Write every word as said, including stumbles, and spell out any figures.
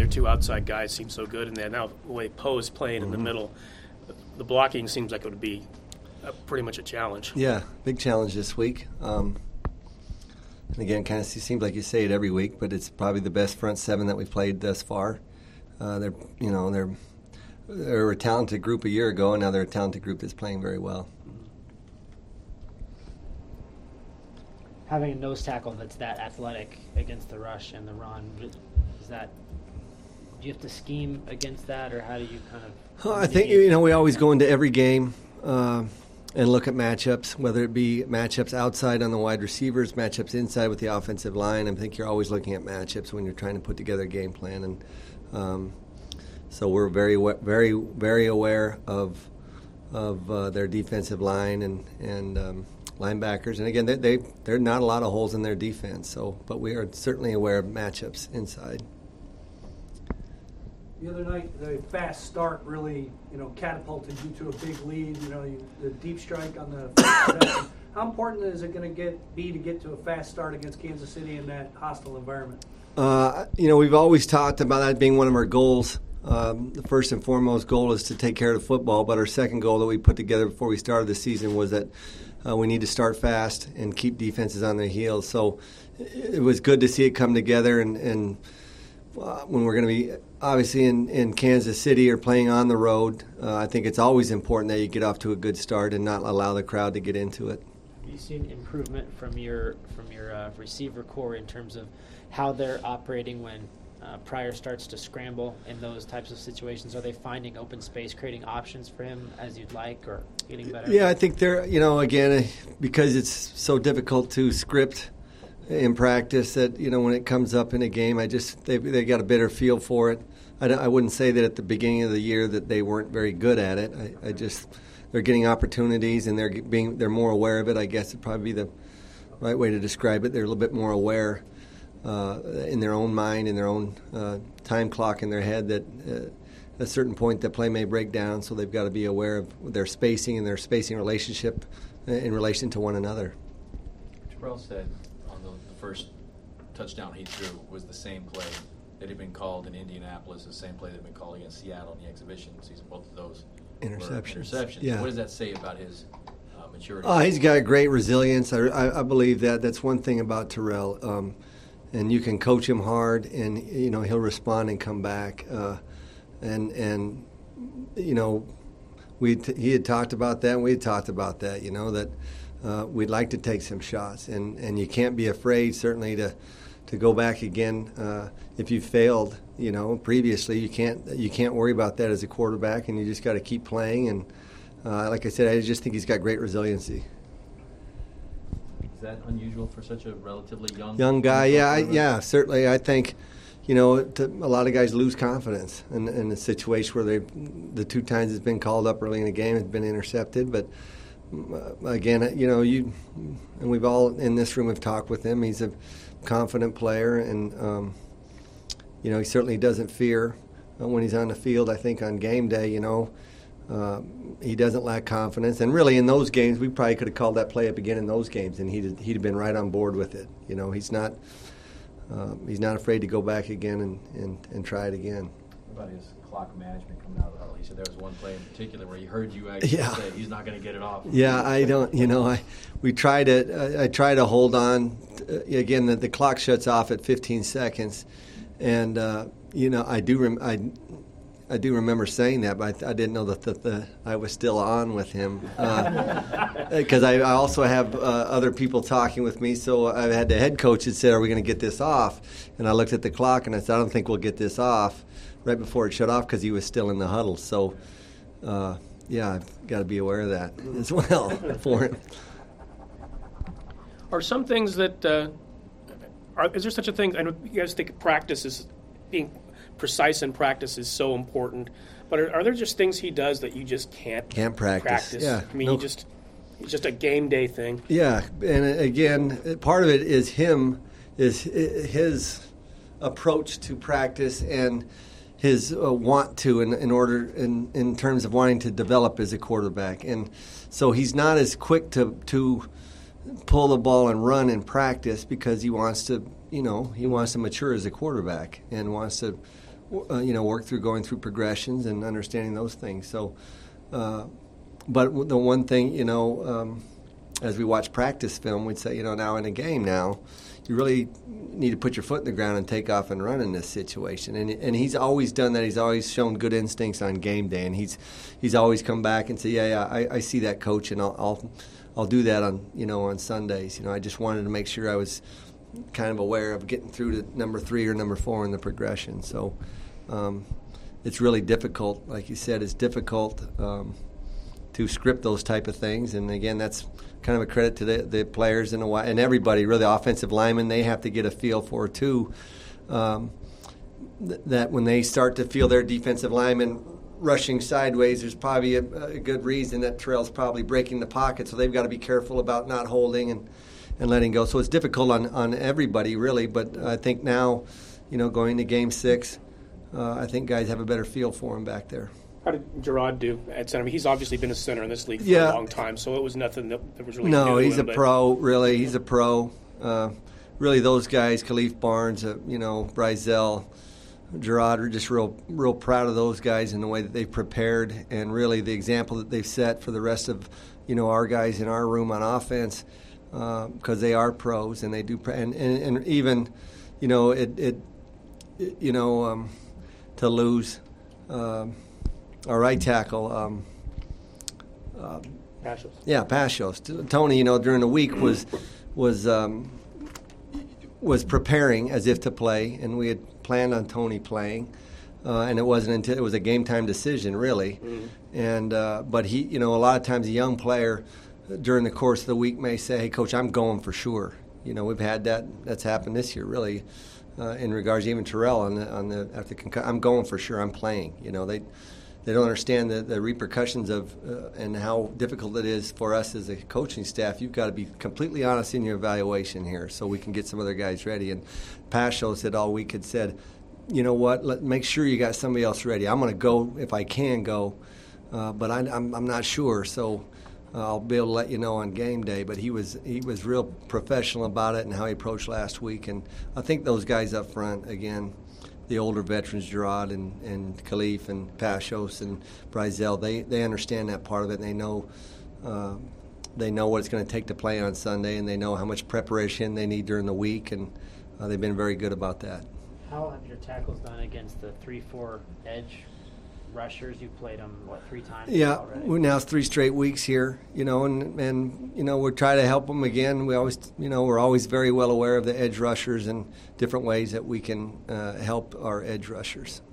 their two outside guys seem so good, and then now the way Poe's playing mm-hmm. in the middle, the blocking seems like it would be a, pretty much a challenge. Yeah, big challenge this week. Um, and again, kind of seems like you say it every week, but it's probably the best front seven that we've played thus far. Uh, they're, you know, they're they're a talented group a year ago, and now they're a talented group that's playing very well. Having a nose tackle that's that athletic against the rush and the run, is that, do you have to scheme against that, or how do you kind of? Well, I think, you know, we always go into every game uh, and look at matchups, whether it be matchups outside on the wide receivers, matchups inside with the offensive line. I think you're always looking at matchups when you're trying to put together a game plan, and um, so we're very, very, very aware of of uh, their defensive line and and. Um, linebackers, and again, they, they there are not a lot of holes in their defense. So, but we are certainly aware of matchups inside. The other night, the fast start really, you know, catapulted you to a big lead. You know, you, the deep strike on the first possession. How important is it going to get be to get to a fast start against Kansas City in that hostile environment? Uh, you know, we've always talked about that being one of our goals. Um, the first and foremost goal is to take care of the football, but our second goal that we put together before we started the season was that Uh, we need to start fast and keep defenses on their heels. So it was good to see it come together. And, and uh, when we're going to be obviously in, in Kansas City or playing on the road, uh, I think it's always important that you get off to a good start and not allow the crowd to get into it. Have you seen improvement from your from your uh, receiver core in terms of how they're operating when uh, Pryor starts to scramble in those types of situations? Are they finding open space, creating options for him as you'd like, or getting better? Yeah, I think they're, you know, again, because it's so difficult to script in practice that, you know, when it comes up in a game, I just, they they got a better feel for it. I, I wouldn't say that at the beginning of the year that they weren't very good at it. I, I just, they're getting opportunities and they're being, they're more aware of it. I guess it'd probably be the right way to describe it. They're a little bit more aware uh, in their own mind, in their own uh, time clock in their head that uh, at a certain point that play may break down, so they've got to be aware of their spacing and their spacing relationship in relation to one another. Terrell said on the, the first touchdown he threw was the same play that had been called in Indianapolis, the same play that had been called against Seattle in the exhibition season. Both of those interceptions. were interceptions. Yeah. What does that say about his uh, maturity? Oh, he's got great resilience. I, I, I believe that. That's one thing about Terrell. Um, and you can coach him hard, and you know he'll respond and come back. Uh, and and you know, we t- he had talked about that, and we had talked about that. You know that uh, we'd like to take some shots, and, and you can't be afraid certainly to to go back again uh, if you failed. You know previously, you can't you can't worry about that as a quarterback, and you just got to keep playing. And uh, like I said, I just think he's got great resiliency. Is that unusual for such a relatively young young guy? Yeah, I, yeah, certainly. I think, you know, to, a lot of guys lose confidence in, in a situation where they, the two times it's been called up early in the game, it's been intercepted. But uh, again, you know, you and we've all in this room have talked with him. He's a confident player, and um, you know, he certainly doesn't fear uh, when he's on the field. I think on game day, you know. Uh, he doesn't lack confidence, and really in those games, we probably could have called that play up again in those games, and he'd he'd have been right on board with it. You know, he's not uh, he's not afraid to go back again and, and, and try it again. What about his clock management coming out of the huddle? He said there was one play in particular where he heard you actually yeah. say he's not going to get it off. Yeah, I don't. You know, I we try to I, I try to hold on. To, again, the, the clock shuts off at fifteen seconds, and uh, you know I do rem- I. I do remember saying that, but I, I didn't know that the, the, I was still on with him because uh, I, I also have uh, other people talking with me. So I had the head coach that said, "Are we going to get this off?" And I looked at the clock and I said, "I don't think we'll get this off." Right before it shut off because he was still in the huddle. So, uh, yeah, I've got to be aware of that as well for him. Are some things that uh, are, is there such a thing? I know you guys think practice is being precise in practice is so important, but are, are there just things he does that you just can't can't practice? practice? Yeah, I mean, no. you just it's just a game day thing. Yeah, and again, part of it is him, is his approach to practice and his uh, want to in, in order in, in terms of wanting to develop as a quarterback, and so he's not as quick to to pull the ball and run in practice because he wants to. You know, he wants to mature as a quarterback and wants to uh, you know, work through going through progressions and understanding those things. So, uh, but the one thing, you know, um, as we watch practice film, we'd say, you know, now in a game now, you really need to put your foot in the ground and take off and run in this situation. And and he's always done that. He's always shown good instincts on game day, and he's he's always come back and say, yeah, yeah, I, I see that, coach, and I'll, I'll I'll do that on you know on Sundays. You know, I just wanted to make sure I was kind of aware of getting through to number three or number four in the progression. So um, it's really difficult. Like you said, it's difficult um, to script those type of things. And again, that's kind of a credit to the, the players and, the, and everybody, really, the offensive linemen. They have to get a feel for it too. Um, th- that when they start to feel their defensive linemen rushing sideways, there's probably a, a good reason that Terrell's probably breaking the pocket. So they've got to be careful about not holding and. and letting go. So it's difficult on, on everybody, really, but I think now, you know, going to game six, uh, I think guys have a better feel for him back there. How did Gerard do at center? I mean, he's obviously been a center in this league for yeah. a long time, so it was nothing that, that was really No, new to he's him, a pro, really. He's a pro. Uh, really, those guys, Khalif Barnes, uh, you know, Brizell, Gerard, are just real real proud of those guys and the way that they've prepared and really the example that they've set for the rest of, you know, our guys in our room on offense. Because uh, they are pros and they do, pre- and, and and even, you know, it, it, it you know, um, to lose um, our right tackle, um, uh, Pashos. yeah, Pashos. Tony, you know, during the week was was um, was preparing as if to play, and we had planned on Tony playing, uh, and it wasn't until it was a game time decision, really, mm-hmm. and uh, but he, you know, a lot of times a young player. During the course of the week may say, hey, Coach, I'm going for sure. You know, we've had that. That's happened this year, really, uh, in regards to even Terrell on the, on the after concussion. I'm going for sure. I'm playing. You know, they they don't understand the, the repercussions of uh, and how difficult it is for us as a coaching staff. You've got to be completely honest in your evaluation here so we can get some other guys ready. And Pasho said all week had said, you know what, let make sure you got somebody else ready. I'm going to go if I can go, uh, but I, I'm, I'm not sure. So Uh, I'll be able to let you know on game day, but he was he was real professional about it and how he approached last week. And I think those guys up front, again, the older veterans, Gerard and, and Khalif and Pashos and Brizell, they, they understand that part of it, and they know uh, they know what it's going to take to play on Sunday, and they know how much preparation they need during the week, and uh, they've been very good about that. How have your tackles done against the three four edge rushers? You played them what three times yeah already? We now it's three straight weeks here, you know, and and you know we try to help them again. We always, you know, we're always very well aware of the edge rushers and different ways that we can uh, help our edge rushers.